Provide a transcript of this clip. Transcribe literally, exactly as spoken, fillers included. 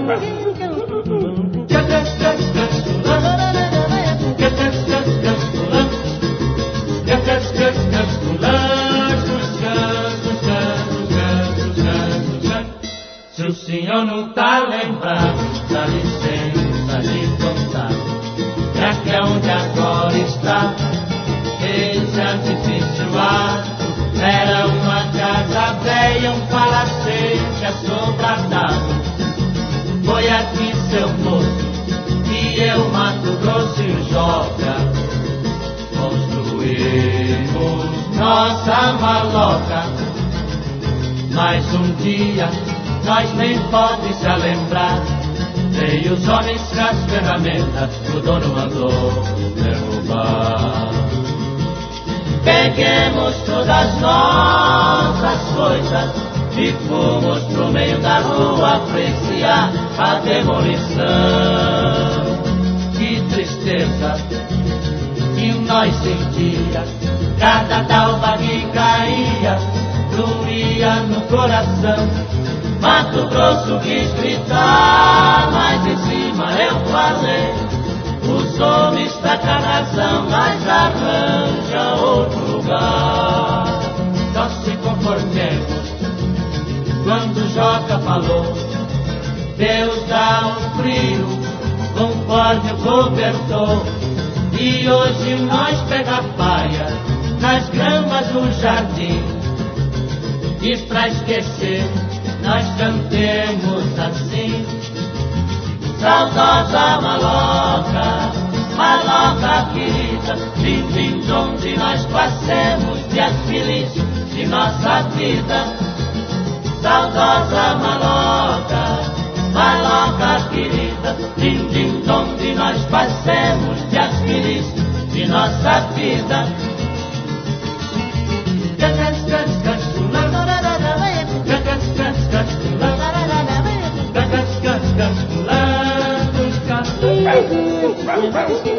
Se o senhor não tá lembrado, dá licença de contar. Já que é onde agora está, esse artifício alto era uma casa velha, um palacete assombradado. Foi aqui, seu moço, que eu, Mato Grosso e o Joca construímos nossa maloca. Mas um dia nós nem pode se lembrar, veio os homens com as ferramentas, o dono mandou derrubar. Peguemos todas as nossas coisas e fomos pro meio da rua apreciar a demolição. Que tristeza que nós sentia, cada talba que caía doía no coração. Mato Grosso quis gritar, mas em cima eu falei: os homens tá com a razão, mas arranja outro lugar. Nós se conformemos quando Joca falou: Deus dá um frio conforme o cobertor. E hoje nós pega a paia nas gramas do jardim, e pra esquecer nós cantemos assim: saudosa maloca, maloca querida, vim, vim de onde nós passemos dias felizes de nossa vida. Saudosa maloca, maloca querida, vim, vim de onde nós passemos dias felizes de nossa vida. Thank you.